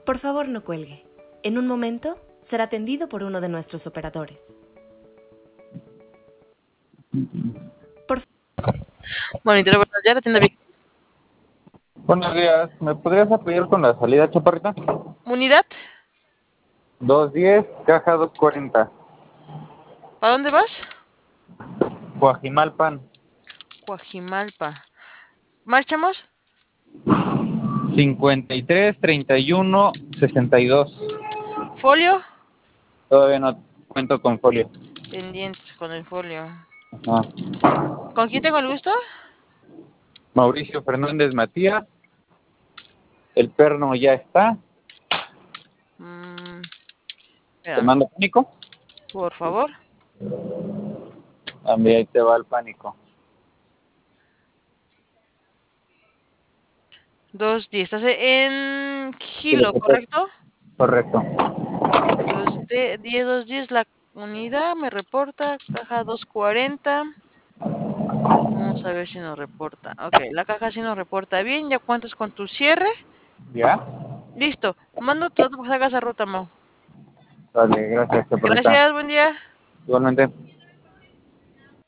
Por favor, no cuelgue. En un momento será atendido por uno de nuestros operadores. Por Monitor, buenos días, la tienda Vic. Buenos días, ¿me podrías apoyar con la salida, chaparrita? ¿Unidad? 210, caja 240. ¿Para dónde vas? Coajimalpan. Coajimalpa. ¿Marchamos? 53, 31, 62. ¿Folio? Todavía no cuento con folio. Pendientes con el folio. Ajá. ¿Con quién tengo el gusto? Mauricio Fernández Matías. El perno ya está. ¿Te Espérame, mando pánico? por favor. También ahí te va el pánico. 210. Estás en Gilo, ¿correcto? Correcto. 210, la unidad me reporta. Caja 240. Vamos a ver si nos reporta. Ok, la caja sí nos reporta bien. ¿Ya cuentas con tu cierre? ¿Ya? Listo. Mando todo para que hagas esa ruta, Mau. Vale, gracias, chaparrita. Gracias, buen día. Igualmente.